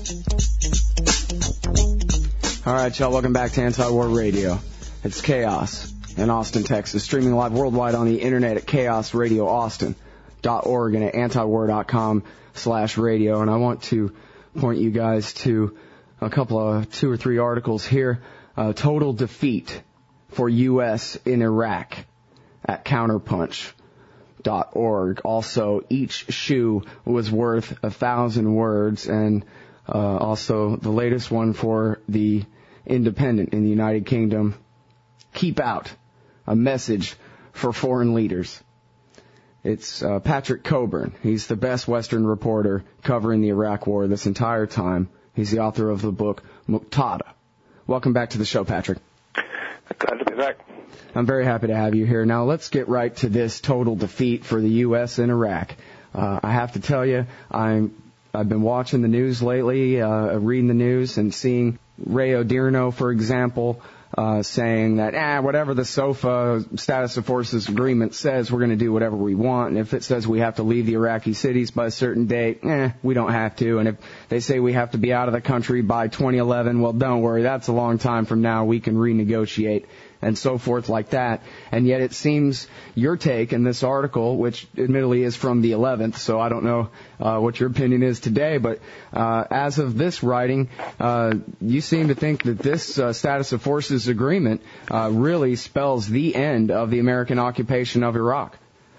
All right, y'all, welcome back to Anti-War Radio. It's Chaos in Austin, Texas, streaming live worldwide on the internet at chaosradioaustin.org and at antiwar.com/radio. And I want to point you guys to a couple of 2 or 3 articles here. Total defeat for U.S. in Iraq at counterpunch.org. Also, each shoe was worth 1,000 words, and also the latest one for the Independent in the United Kingdom. Keep out. A message for foreign leaders. It's Patrick Coburn. He's the best Western reporter covering the Iraq War this entire time. He's the author of the book Muqtada. Welcome back to the show, Patrick. Glad to be back. I'm very happy to have you here. Now, let's get right to this total defeat for the U.S. in Iraq. I have to tell you, I've been watching the news lately, reading the news and seeing Ray Odierno, for example, saying that, whatever the SOFA Status of Forces Agreement says, we're going to do whatever we want. And if it says we have to leave the Iraqi cities by a certain date, we don't have to. And if they say we have to be out of the country by 2011, well, don't worry, that's a long time from now. We can renegotiate. And so forth like that. And yet it seems your take in this article, which admittedly is from the 11th, so I don't know what your opinion is today, but as of this writing, you seem to think that this Status of Forces Agreement really spells the end of the American occupation of Iraq.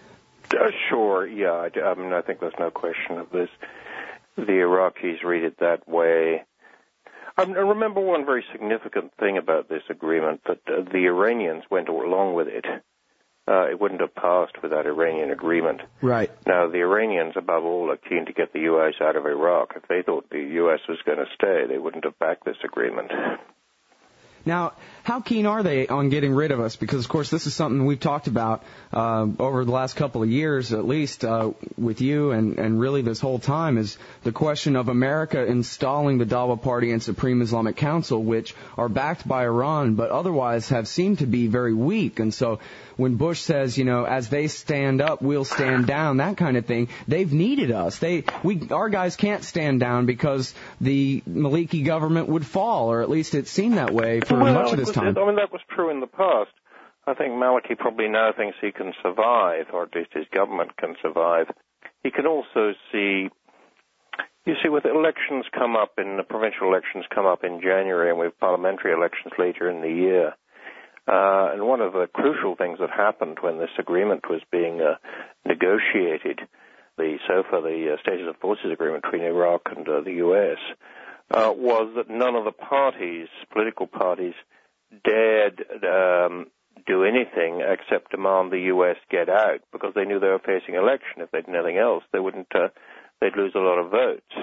Sure, yeah. I mean, I think there's no question of this. The Iraqis read it that way. I remember one very significant thing about this agreement, that the Iranians went along with it. It wouldn't have passed without Iranian agreement. Right. Now, the Iranians, above all, are keen to get the U.S. out of Iraq. If they thought the U.S. was going to stay, they wouldn't have backed this agreement. Now, how keen are they on getting rid of us? Because, of course, this is something we've talked about over the last couple of years, at least with you and really this whole time, is the question of America installing the Dawa Party and Supreme Islamic Council, which are backed by Iran, but otherwise have seemed to be very weak. And so when Bush says, as they stand up, we'll stand down, that kind of thing, they've needed us. Our guys can't stand down because the Maliki government would fall, or at least it seemed that way for much of this time. I mean, that was true in the past. I think Maliki probably now thinks he can survive, or at least his government can survive. He can also see, with elections come up the provincial elections come up in January, and we have parliamentary elections later in the year. And one of the crucial things that happened when this agreement was being negotiated, the SOFA, the Status of Forces Agreement between Iraq and the U.S., was that none of the political parties, dared do anything except demand the U.S. get out, because they knew they were facing election. If they did nothing else, they'd lose a lot of votes.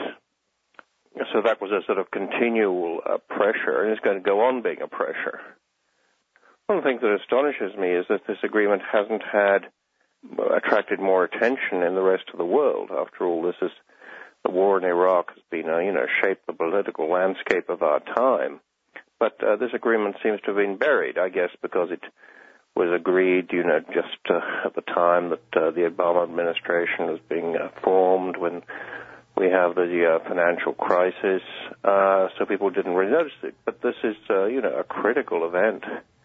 So that was a sort of continual pressure, and it's going to go on being a pressure. One of the things that astonishes me is that this agreement hasn't attracted more attention in the rest of the world. After all, the war in Iraq has been, shaped the political landscape of our time. But this agreement seems to have been buried, I guess, because it was agreed, just at the time that the Obama administration was being formed, when we have the financial crisis, so people didn't really notice it. But this is, a critical event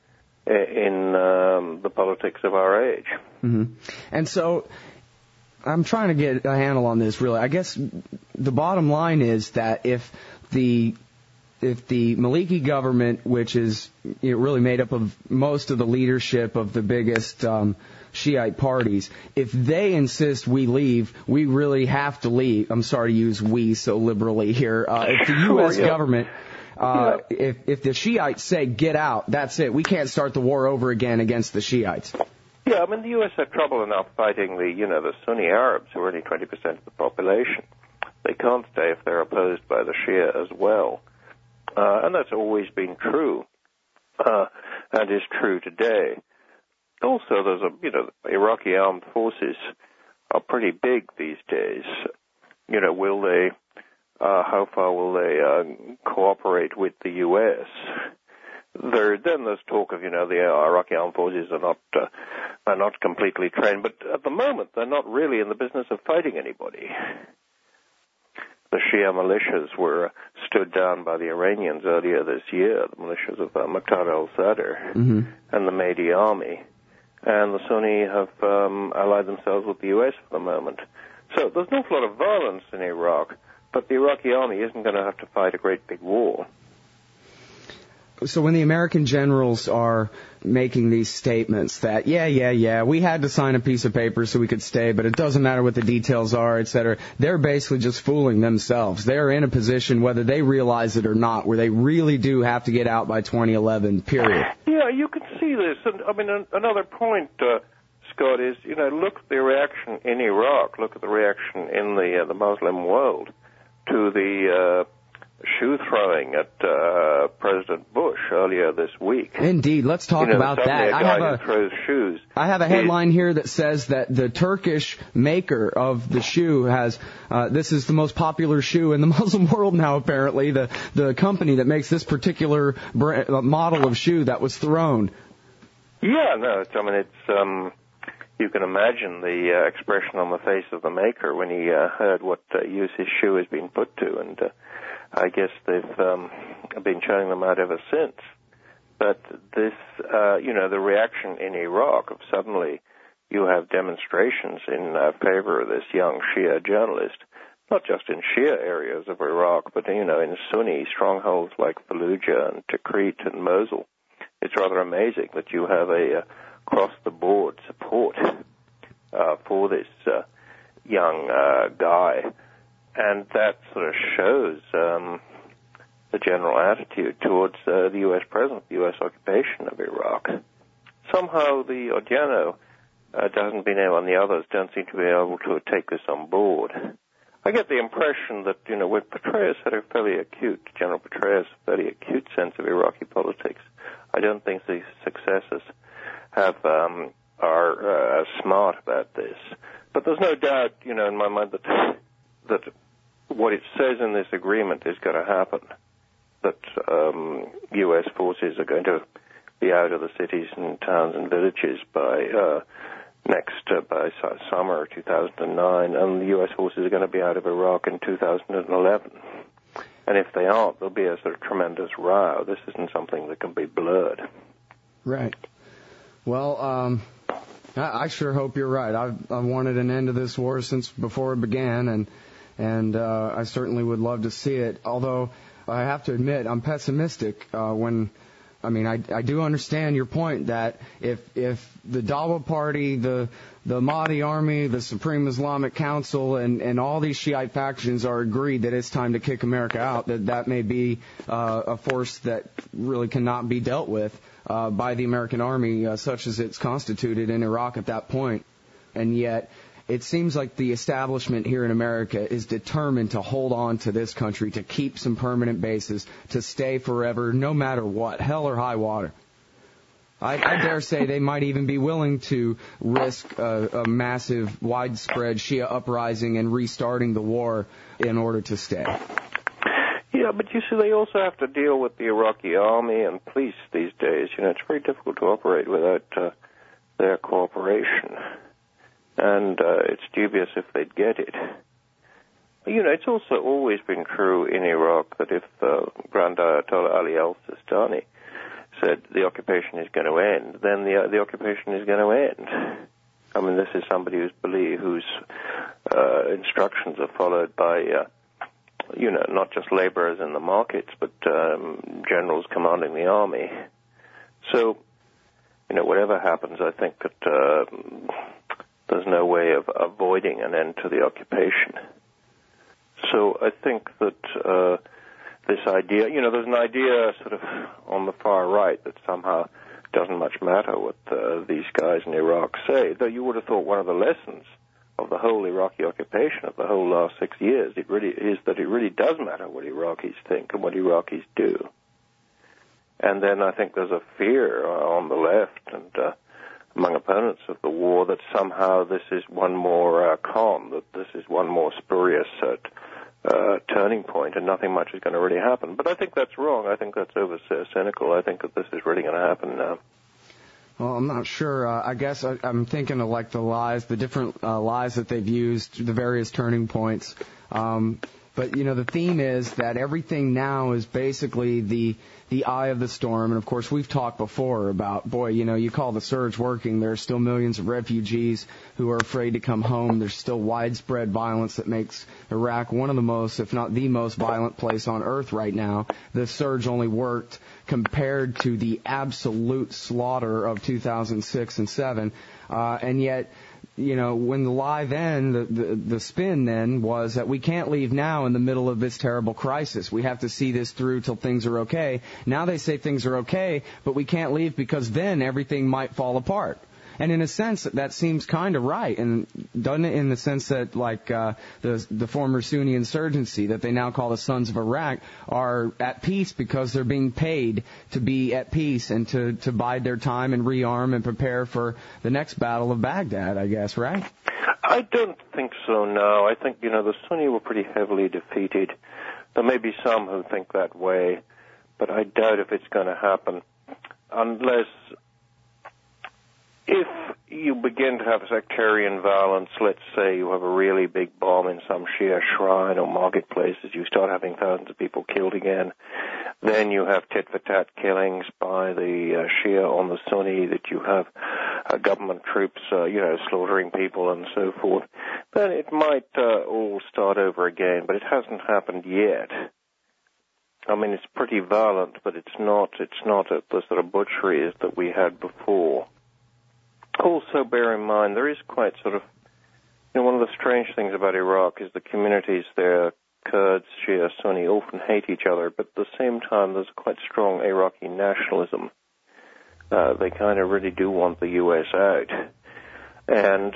in the politics of our age. Mm-hmm. And so I'm trying to get a handle on this, really. I guess the bottom line is that if the Maliki government, which is really made up of most of the leadership of the biggest Shiite parties, if they insist we leave, we really have to leave. I'm sorry to use we so liberally here. If the U.S. government... If the Shiites say get out, that's it. We can't start the war over again against the Shiites. Yeah, I mean, the U.S. had trouble enough fighting the Sunni Arabs, who are only 20% of the population. They can't stay if they're opposed by the Shia as well. And that's always been true, and is true today. Also, there's the Iraqi armed forces are pretty big these days. Will they... how far will they cooperate with the U.S.? There's talk of, the Iraqi armed forces are not completely trained, but at the moment they're not really in the business of fighting anybody. the Shia militias were stood down by the Iranians earlier this year, the militias of Muqtada al-Sadr and the Mahdi army. And the Sunni have allied themselves with the U.S. for the moment. So there's an awful lot of violence in Iraq, but the Iraqi army isn't going to have to fight a great big war. So when the American generals are making these statements that, we had to sign a piece of paper so we could stay, but it doesn't matter what the details are, et cetera, they're basically just fooling themselves. They're in a position, whether they realize it or not, where they really do have to get out by 2011, period. Yeah, you can see this. And, I mean, another point, Scott, is, look at the reaction in Iraq, look at the reaction in the Muslim world to the shoe throwing at President Bush earlier this week. Indeed, let's talk about that. A guy who throws shoes. I have a headline here that says that the Turkish maker of the shoe has this is the most popular shoe in the Muslim world now. Apparently, the company that makes this particular model of shoe that was thrown. Yeah, no, it's you can imagine the expression on the face of the maker when he heard what use his shoe has been put to, and I guess they've been showing them out ever since. But this, the reaction in Iraq of suddenly you have demonstrations in favor of this young Shia journalist, not just in Shia areas of Iraq, but, in Sunni strongholds like Fallujah and Tikrit and Mosul. It's rather amazing that you have a across-the-board support for this young guy. And that sort of shows the general attitude towards the U.S. presence, the U.S. occupation of Iraq. Somehow the Odierno and the others don't seem to be able to take this on board. I get the impression that, when Petraeus had a General Petraeus, fairly acute sense of Iraqi politics, I don't think the successors are as smart about this. But there's no doubt, in my mind that what it says in this agreement is going to happen, that U.S. forces are going to be out of the cities and towns and villages by summer 2009, and the U.S. forces are going to be out of Iraq in 2011. And if they aren't, there'll be a sort of tremendous row. This isn't something that can be blurred. Right. Well, I sure hope you're right. I've wanted an end to this war since before it began, and I certainly would love to see it. Although I have to admit, I'm pessimistic I do understand your point that if the Dawa Party, the Mahdi Army, the Supreme Islamic Council, and all these Shiite factions are agreed that it's time to kick America out, that may be a force that really cannot be dealt with by the American Army, such as it's constituted in Iraq at that point. And yet, it seems like the establishment here in America is determined to hold on to this country, to keep some permanent bases, to stay forever, no matter what, hell or high water. I dare say they might even be willing to risk a massive, widespread Shia uprising and restarting the war in order to stay. Yeah, but you see, they also have to deal with the Iraqi army and police these days. It's very difficult to operate without their cooperation. And it's dubious if they'd get it. It's also always been true in Iraq that if Grand Ayatollah Ali al-Sistani said the occupation is going to end, then the occupation is going to end. This is somebody whose instructions are followed by, not just laborers in the markets, but generals commanding the army. So, whatever happens, I think that there's no way of avoiding an end to the occupation. So I think that this idea, there's an idea sort of on the far right that somehow doesn't much matter what these guys in Iraq say, though you would have thought one of the lessons of the whole Iraqi occupation of the whole last 6 years, it really does matter what Iraqis think and what Iraqis do. And then I think there's a fear on the left and among opponents of the war that somehow this is one more con, that this is one more spurious turning point and nothing much is going to really happen. But I think that's wrong. I think that's cynical. I think that this is really going to happen now. Well, I'm not sure. I guess I'm thinking of the different lies that they've used, the various turning points. But, you know, the theme is that everything now is basically the eye of the storm. And, of course, we've talked before about, boy, you know, you call the surge working. There are still millions of refugees who are afraid to come home. There's still widespread violence that makes Iraq one of the most, if not the most violent place on earth right now. The surge only worked compared to the absolute slaughter of 2006 and 7. And yet, you know, when the lie then, the spin then was that we can't leave now in the middle of this terrible crisis. We have to see this through till things are okay. Now they say things are okay, but we can't leave because then everything might fall apart. And in a sense, that seems kind of right, and doesn't it, in the sense that, like, the former Sunni insurgency that they now call the Sons of Iraq are at peace because they're being paid to be at peace and to bide their time and rearm and prepare for the next battle of Baghdad, I guess, right? I don't think so, no. I think, you know, the Sunni were pretty heavily defeated. There may be some who think that way, but I doubt if it's going to happen unless... If you begin to have sectarian violence, let's say you have a really big bomb in some Shia shrine or marketplaces, you start having thousands of people killed again, then you have tit-for-tat killings by the Shia on the Sunni, that you have government troops, slaughtering people and so forth, then it might all start over again, but it hasn't happened yet. I mean, it's pretty violent, but it's not at the sort of butcheries that we had before. Also, bear in mind, there is quite sort of, you know, one of the strange things about Iraq is the communities there, Kurds, Shia, Sunni, often hate each other, but at the same time, there's quite strong Iraqi nationalism. They kind of really do want the U.S. out. And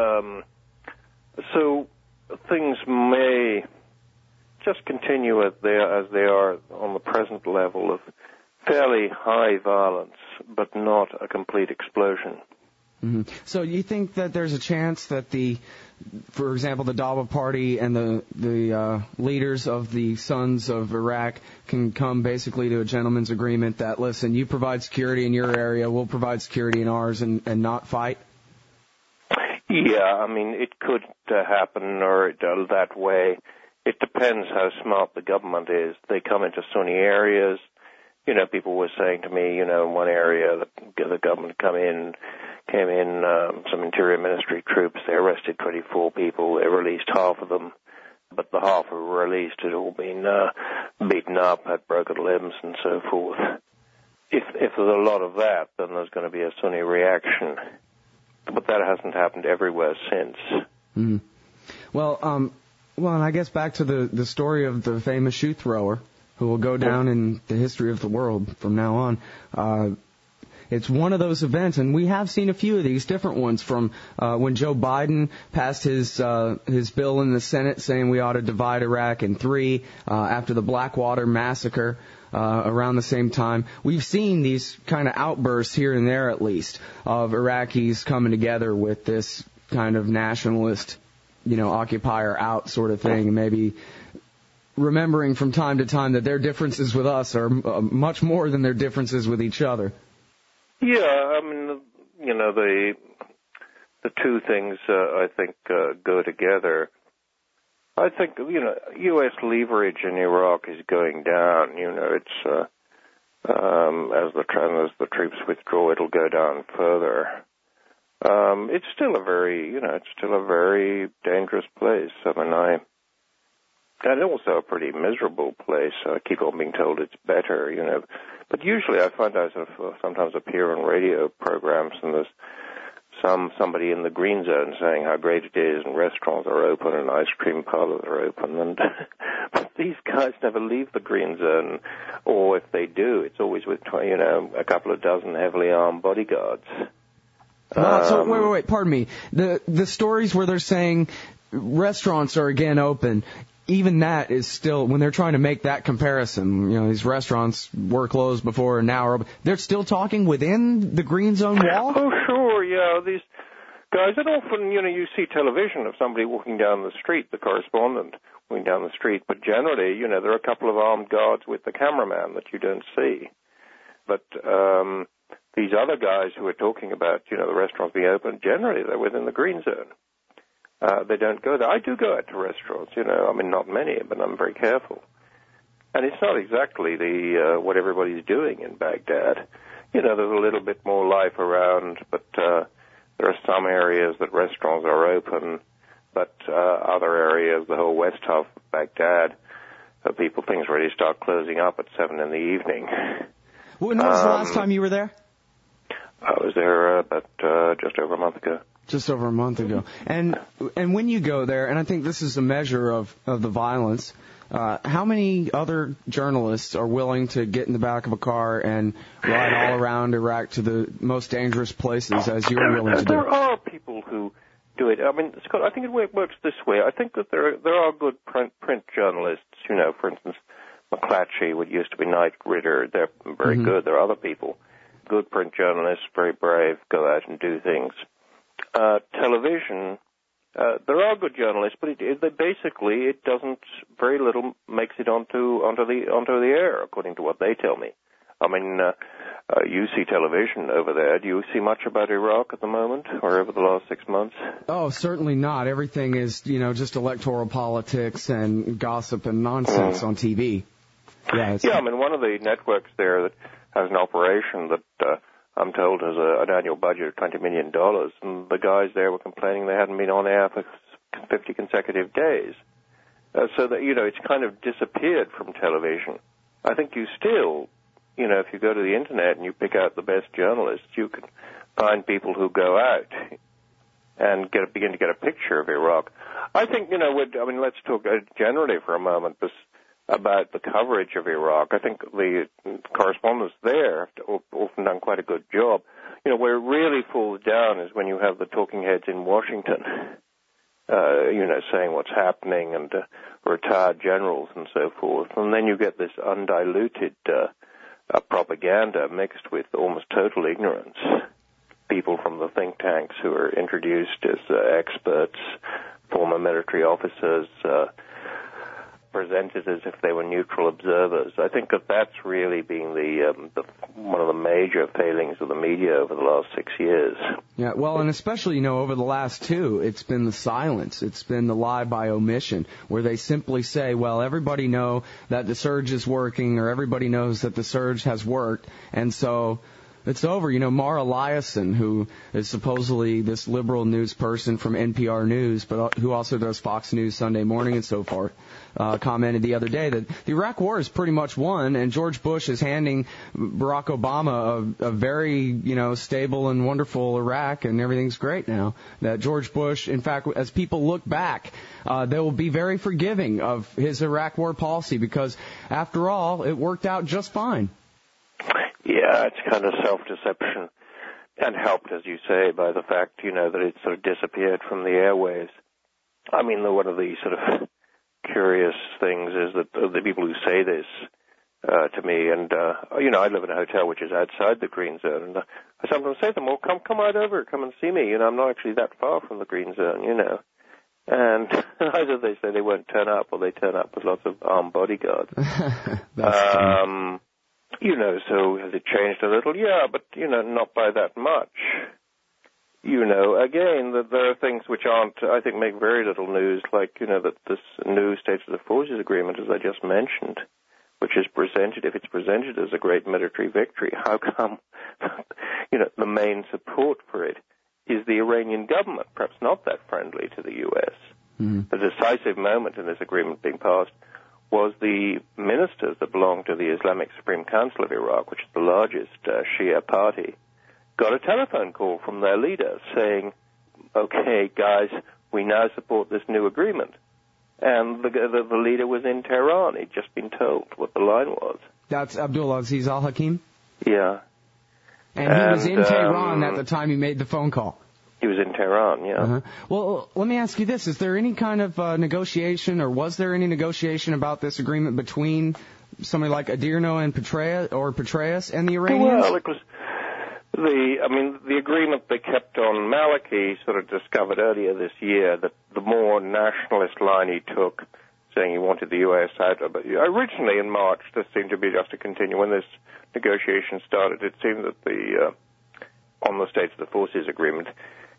so things may just continue as they are on the present level of fairly high violence, but not a complete explosion. Mm-hmm. So you think that there's a chance that for example, the Dawa Party and the leaders of the Sons of Iraq can come basically to a gentleman's agreement that, listen, you provide security in your area, we'll provide security in ours, and not fight? Yeah, I mean, it could happen or that way. It depends how smart the government is. They come into Sunni areas. You know, people were saying to me, you know, in one area, the government came in, some Interior Ministry troops. They arrested 24 people. They released half of them. But the half who were released had all been beaten up, had broken limbs, and so forth. If there's a lot of that, then there's going to be a Sunni reaction. But that hasn't happened everywhere since. Mm-hmm. Well, and I guess back to the story of the famous shoe thrower who will go down in the history of the world from now on. It's one of those events, and we have seen a few of these different ones from when Joe Biden passed his bill in the Senate saying we ought to divide Iraq in three after the Blackwater massacre around the same time. We've seen these kind of outbursts here and there, at least, of Iraqis coming together with this kind of nationalist, you know, occupier out sort of thing, and maybe remembering from time to time that their differences with us are much more than their differences with each other. Yeah, I mean, you know, the two things I think go together. I think, you know, U.S. leverage in Iraq is going down. You know, it's as the troops withdraw, it'll go down further. It's still a very dangerous place. I mean, and also a pretty miserable place. I keep on being told it's better, you know. But usually I find I sort of sometimes appear on radio programs and there's somebody in the green zone saying how great it is and restaurants are open and ice cream parlors are open. And but these guys never leave the green zone, or if they do, it's always with, you know, a couple of dozen heavily armed bodyguards. So wait, pardon me. The stories where they're saying restaurants are again open, even that is still, when they're trying to make that comparison, you know, these restaurants were closed before and now are open, they're still talking within the green zone wall? Oh, sure, yeah. These guys, and often, you know, you see television of somebody walking down the street, the correspondent walking down the street, but generally, you know, there are a couple of armed guards with the cameraman that you don't see. But these other guys who are talking about, you know, the restaurants being open, generally they're within the green zone. They don't go there. I do go out to restaurants, I mean, not many, but I'm very careful. And it's not exactly what everybody's doing in Baghdad. There's a little bit more life around, but there are some areas that restaurants are open, but other areas, the whole west half of Baghdad, things really start closing up at 7 in the evening. When was the last time you were there? I was there about just over a month ago. Just over a month ago. And when you go there, and I think this is a measure of the violence, how many other journalists are willing to get in the back of a car and ride all around Iraq to the most dangerous places as you're willing to do? There are people who do it. I mean, Scott, I think it works this way. I think that there are good print journalists. For instance, McClatchy, what used to be Knight Ridder. They're very good. There are other people, good print journalists, very brave, go out and do things. Television, there are good journalists, but it doesn't. Very little makes it onto the air, according to what they tell me. I mean, you see television over there. Do you see much about Iraq at the moment, or over the last 6 months? Oh, certainly not. Everything is, just electoral politics and gossip and nonsense on TV. Yeah, I mean, one of the networks there that has an operation that I'm told has an annual budget of $20 million, and the guys there were complaining they hadn't been on air for 50 consecutive days. So that, it's kind of disappeared from television. I think you still, if you go to the Internet and you pick out the best journalists, you can find people who go out and begin to get a picture of Iraq. I think, let's talk generally for a moment about the coverage of Iraq. I think the correspondents there have often done quite a good job. Where it really falls down is when you have the talking heads in Washington, saying what's happening, and retired generals and so forth. And then you get this undiluted propaganda mixed with almost total ignorance. People from the think tanks who are introduced as experts, former military officers, presented as if they were neutral observers. I think that's really been one of the major failings of the media over the last 6 years. Yeah, well, and especially, over the last 2, it's been the silence. It's been the lie by omission, where they simply say, well, everybody know that the surge is working, or everybody knows that the surge has worked, and so it's over. Mara Liasson, who is supposedly this liberal news person from NPR News, but who also does Fox News Sunday Morning and so forth, commented the other day that the Iraq War is pretty much won, and George Bush is handing Barack Obama a very, stable and wonderful Iraq, and everything's great now. That George Bush, in fact, as people look back, they will be very forgiving of his Iraq War policy because, after all, it worked out just fine. Yeah, it's kind of self-deception, and helped, as you say, by the fact, that it sort of disappeared from the airwaves. I mean, one of the sort of curious things is that the people who say this to me, and, I live in a hotel which is outside the green zone, and I sometimes say to them, well, come right over, come and see me, I'm not actually that far from the green zone, And either they say they won't turn up, or they turn up with lots of armed bodyguards. So has it changed a little? Yeah, but, not by that much. Again, that there are things which I think, make very little news, like, that this new States of the Forces agreement, as I just mentioned, which is presented, if it's presented as a great military victory, how come, the main support for it is the Iranian government, perhaps not that friendly to the U.S. Mm-hmm. The decisive moment in this agreement being passed was the ministers that belong to the Islamic Supreme Council of Iraq, which is the largest Shia party, got a telephone call from their leader saying, okay, guys, we now support this new agreement. And the leader was in Tehran. He'd just been told what the line was. That's Abdul Aziz al-Hakim? Yeah. And he was in Tehran at the time he made the phone call? He was in Tehran, yeah. Uh-huh. Well, let me ask you this. Is there any kind of negotiation, or was there any negotiation about this agreement between somebody like Adirno and Petraeus and the Iranians? Well, it was the agreement they kept on Maliki sort of discovered earlier this year that the more nationalist line he took, saying he wanted the U.S. out. But originally in March, this seemed to be just a continue. When this negotiation started, it seemed that on the States of the Forces agreement,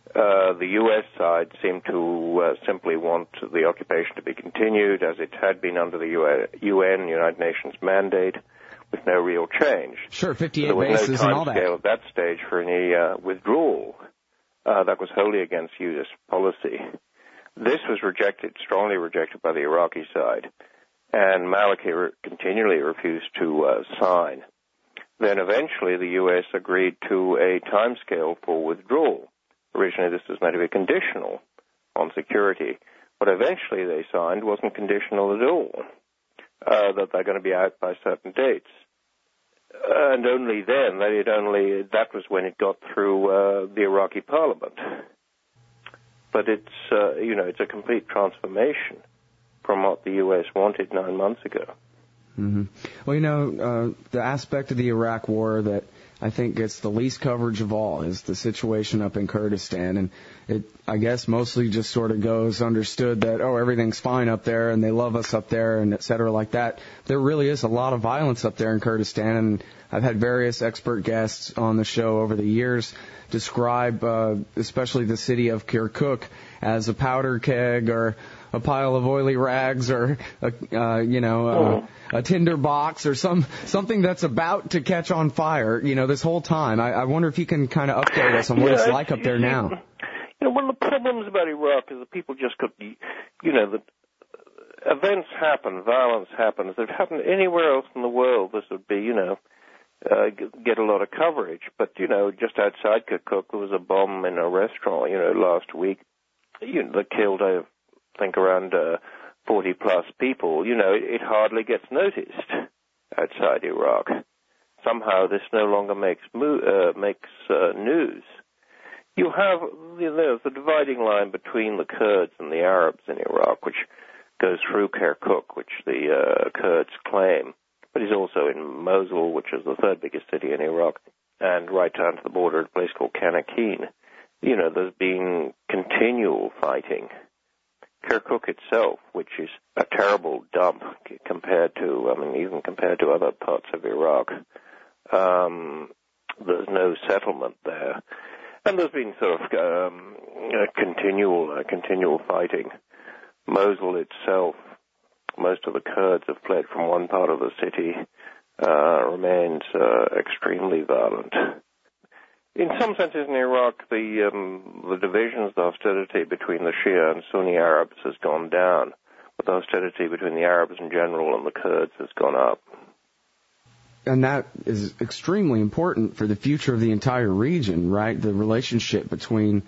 The U.S. side seemed to simply want the occupation to be continued as it had been under the UN, United Nations mandate, with no real change. Sure, 58 bases and all that. There was no timescale at that stage for any withdrawal. That was wholly against U.S. policy. This was rejected, strongly rejected by the Iraqi side, and Maliki continually refused to sign. Then eventually the U.S. agreed to a timescale for withdrawal. Originally this was meant to be conditional on security. What eventually they signed wasn't conditional at all, that they're going to be out by certain dates. And only then, that was when it got through the Iraqi parliament. But it's a complete transformation from what the U.S. wanted 9 months ago. Mm-hmm. Well, the aspect of the Iraq War that I think gets the least coverage of all is the situation up in Kurdistan. And it, I guess, mostly just sort of goes understood that, everything's fine up there and they love us up there and et cetera like that. There really is a lot of violence up there in Kurdistan. And I've had various expert guests on the show over the years describe, especially the city of Kirkuk, as a powder keg or a pile of oily rags or a tinder box or something that's about to catch on fire, this whole time. I wonder if you can kind of update us on what it's like up there now. One of the problems about Iraq is that people just got, that events happen, violence happens. If it happened anywhere else in the world, this would be, get a lot of coverage. But, just outside Kirkuk, there was a bomb in a restaurant, last week that killed, I think, around 40-plus people. It hardly gets noticed outside Iraq. Somehow this no longer makes news. You have the dividing line between the Kurds and the Arabs in Iraq, which goes through Kirkuk, which the Kurds claim, but is also in Mosul, which is the third biggest city in Iraq, and right down to the border at a place called Kanakin. There's been continual fighting. Kirkuk itself, which is a terrible dump compared to, even compared to other parts of Iraq, there's no settlement there. And there's been sort of continual fighting. Mosul itself, most of the Kurds have fled from one part of the city, remains extremely violent. In some senses in Iraq, the divisions, the hostility between the Shia and Sunni Arabs has gone down, but the hostility between the Arabs in general and the Kurds has gone up. And that is extremely important for the future of the entire region, right? The relationship between,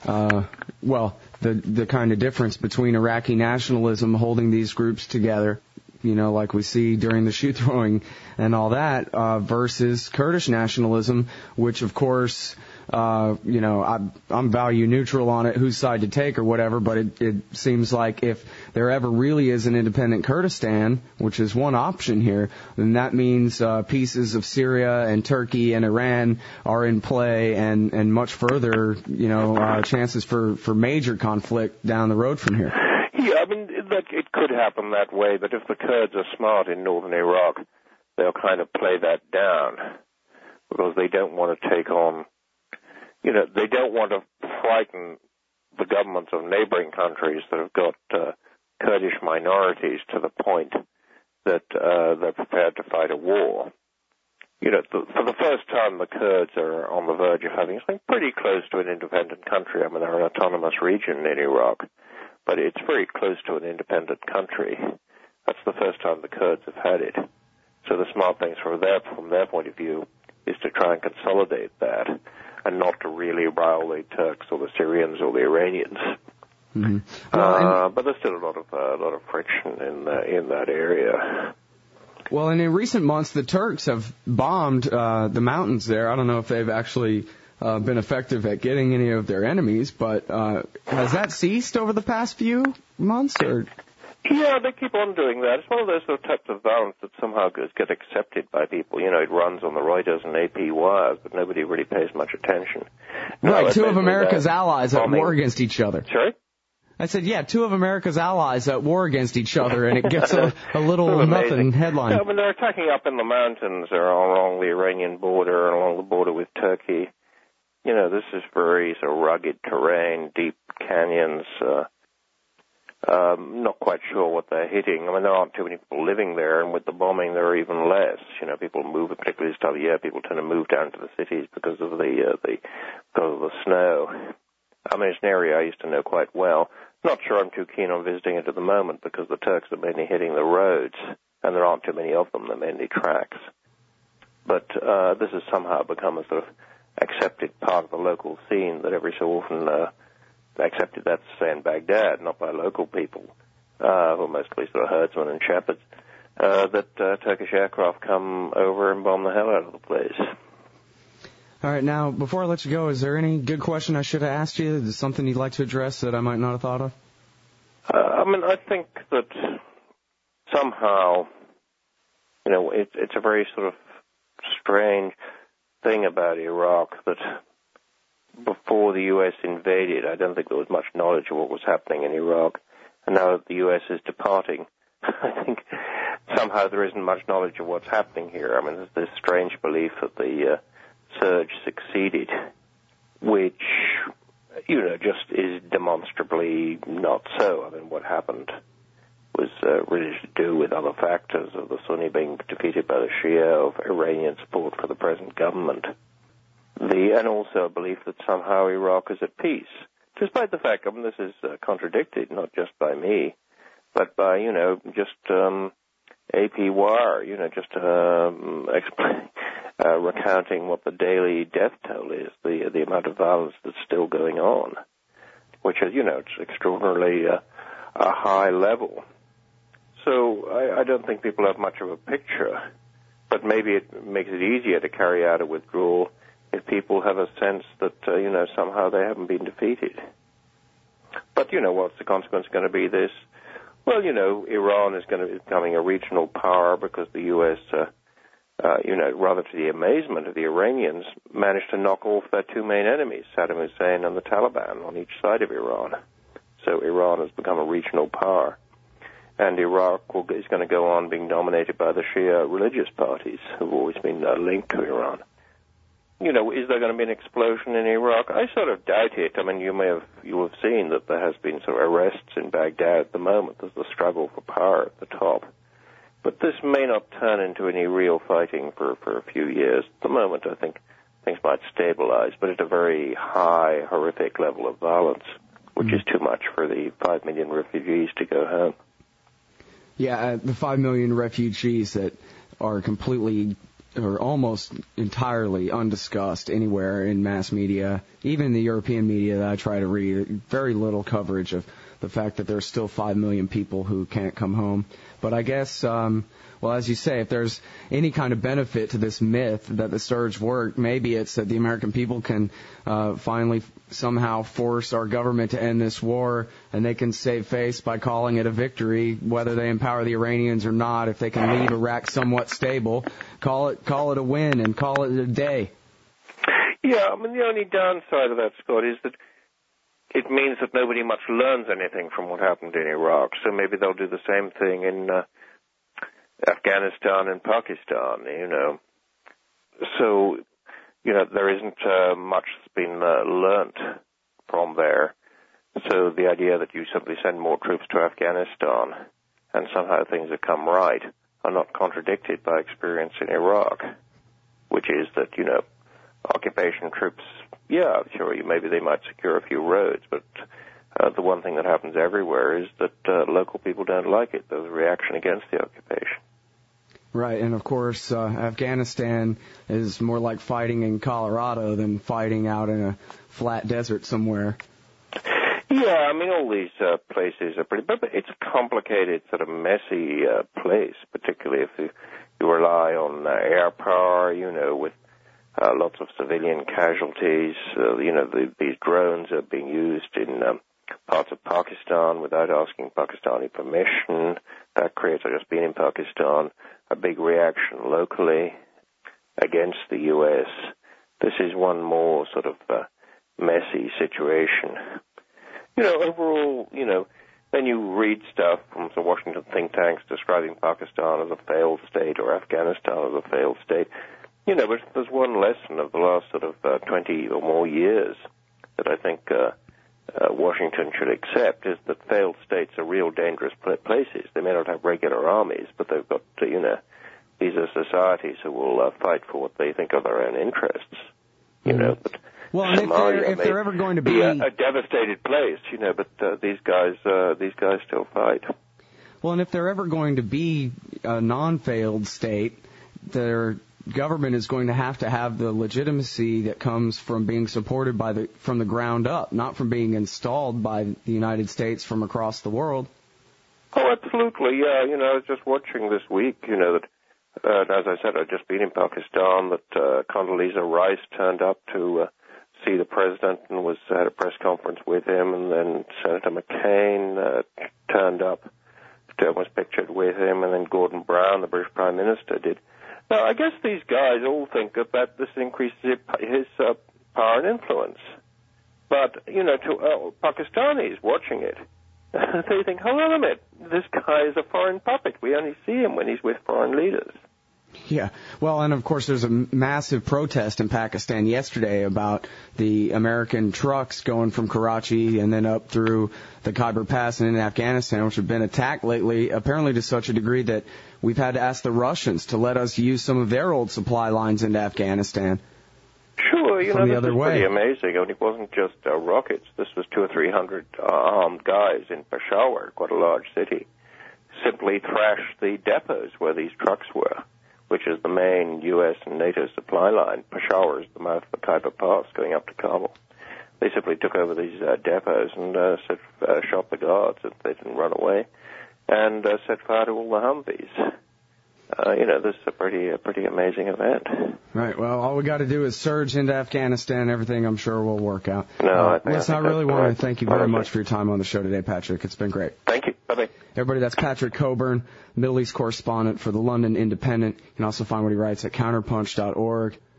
the kind of difference between Iraqi nationalism holding these groups together, like we see during the shoe throwing and all that, versus Kurdish nationalism, which, of course, I'm value neutral on it, whose side to take or whatever, but it seems like if there ever really is an independent Kurdistan, which is one option here, then that means pieces of Syria and Turkey and Iran are in play and much further, chances for major conflict down the road from here. Yeah, it could happen that way, but if the Kurds are smart in northern Iraq, they'll kind of play that down because they don't want to take on, they don't want to frighten the governments of neighboring countries that have got Kurdish minorities to the point that they're prepared to fight a war. For the first time, the Kurds are on the verge of having something pretty close to an independent country. They're an autonomous region in Iraq, but it's very close to an independent country. That's the first time the Kurds have had it. So the smart thing from their point of view is to try and consolidate that and not to really rile the Turks or the Syrians or the Iranians. Mm-hmm. But there's still a lot of friction in that area. Well, and in recent months, the Turks have bombed the mountains there. I don't know if they've actually been effective at getting any of their enemies, but has that ceased over the past few months? Or? Yeah, they keep on doing that. It's one of those sort of types of violence that somehow get accepted by people. It runs on the Reuters and AP wires, but nobody really pays much attention. Right, two of America's allies at war against each other. Sorry? I said, yeah, two of America's allies at war against each other, and it gets a little nothing headline. Yeah, they're attacking up in the mountains or along the Iranian border and along the border with Turkey. This is very sort of rugged terrain, deep canyons. Not quite sure what they're hitting. I mean, there aren't too many people living there, and with the bombing, there are even less. People move, particularly this time of year. People tend to move down to the cities because of the snow. I mean, it's an area I used to know quite well. Not sure I'm too keen on visiting it at the moment because the Turks are mainly hitting the roads, and there aren't too many of them. They're mainly tracks. But this has somehow become a sort of accepted part of the local scene that every so often accepted, that's say in Baghdad, not by local people, who are mostly sort of herdsmen and shepherds, that Turkish aircraft come over and bomb the hell out of the place. All right, now, before I let you go, is there any good question I should have asked you? Is there something you'd like to address that I might not have thought of? I think that somehow, it's a very sort of strange thing about Iraq that before the U.S. invaded, I don't think there was much knowledge of what was happening in Iraq. And now that the U.S. is departing, I think somehow there isn't much knowledge of what's happening here. I mean, there's this strange belief that the surge succeeded, which, just is demonstrably not so. I mean, what happened was really to do with other factors of the Sunni being defeated by the Shia, of Iranian support for the present government, and also a belief that somehow Iraq is at peace, despite the fact, this is contradicted not just by me, but by, just AP Wire, just recounting what the daily death toll is, the amount of violence that's still going on, which is, it's extraordinarily a high level. So I don't think people have much of a picture, but maybe it makes it easier to carry out a withdrawal if people have a sense that, somehow they haven't been defeated. But, what's the consequence going to be this? Well, Iran is going to be becoming a regional power because the U.S., rather to the amazement of the Iranians, managed to knock off their two main enemies, Saddam Hussein and the Taliban, on each side of Iran. So Iran has become a regional power. And Iraq is going to go on being dominated by the Shia religious parties who've always been linked to Iran. Is there going to be an explosion in Iraq? I sort of doubt it. I mean, you have seen that there has been sort of arrests in Baghdad at the moment. There's the struggle for power at the top. But this may not turn into any real fighting for a few years. At the moment, I think things might stabilize, but at a very high, horrific level of violence, which is too much for the 5 million refugees to go home. Yeah, the 5 million refugees that are completely or almost entirely undiscussed anywhere in mass media, even the European media that I try to read, very little coverage of the fact that there's still 5 million people who can't come home. But I guess, as you say, if there's any kind of benefit to this myth that the surge worked, maybe it's that the American people can finally somehow force our government to end this war, and they can save face by calling it a victory, whether they empower the Iranians or not. If they can leave Iraq somewhat stable, call it a win and call it a day. Yeah, I mean, the only downside of that, Scott, is that it means that nobody much learns anything from what happened in Iraq. So maybe they'll do the same thing in Afghanistan and Pakistan, So, there isn't much that's been learnt from there. So the idea that you simply send more troops to Afghanistan and somehow things have come right are not contradicted by experience in Iraq, which is that, occupation troops, yeah, sure, maybe they might secure a few roads, but the one thing that happens everywhere is that local people don't like it. There's a reaction against the occupation. Right, and of course, Afghanistan is more like fighting in Colorado than fighting out in a flat desert somewhere. Yeah, I mean, all these places are pretty, but it's a complicated, sort of messy place, particularly if you rely on air power, with lots of civilian casualties. These drones are being used in parts of Pakistan without asking Pakistani permission. That creates, I've just been in Pakistan, a big reaction locally against the U.S. This is one more sort of messy situation. Overall, then you read stuff from some Washington think tanks describing Pakistan as a failed state or Afghanistan as a failed state. But there's one lesson of the last sort of 20 or more years that I think Washington should accept is that failed states are real dangerous places. They may not have regular armies, but they've got, these are societies who will fight for what they think are their own interests. But well, and if they're ever going to be a devastated place, but these guys still fight. Well, and if they're ever going to be a non-failed state, their government is going to have the legitimacy that comes from being supported from the ground up, not from being installed by the United States from across the world. Oh, absolutely. Yeah, I was just watching this week, that as I said, I'd just been in Pakistan, that Condoleezza Rice turned up to see the president and had a press conference with him, and then Senator McCain turned up, was pictured with him, and then Gordon Brown, the British Prime Minister, did. Now, I guess these guys all think that this increases his power and influence. But, to Pakistanis watching it, they think, hold on a minute, this guy is a foreign puppet. We only see him when he's with foreign leaders. Yeah. Well, and of course there's a massive protest in Pakistan yesterday about the American trucks going from Karachi and then up through the Khyber Pass and into Afghanistan, which have been attacked lately, apparently to such a degree that we've had to ask the Russians to let us use some of their old supply lines into Afghanistan. Sure, this is pretty amazing. It wasn't just rockets. This was 200 or 300 armed guys in Peshawar, quite a large city, simply thrashed the depots where these trucks were, which is the main U.S. and NATO supply line. Peshawar is the mouth of the Khyber Pass going up to Kabul. They simply took over these depots and shot the guards if they didn't run away, and set fire to all the Humvees. This is a pretty amazing event. Right. Well, all we got to do is surge into Afghanistan, and everything I'm sure will work out. No, I really want to thank you very much for your time on the show today, Patrick. It's been great. Thank you. Bye-bye. Everybody, that's Patrick Coburn, Middle East correspondent for the London Independent. You can also find what he writes at counterpunch.org.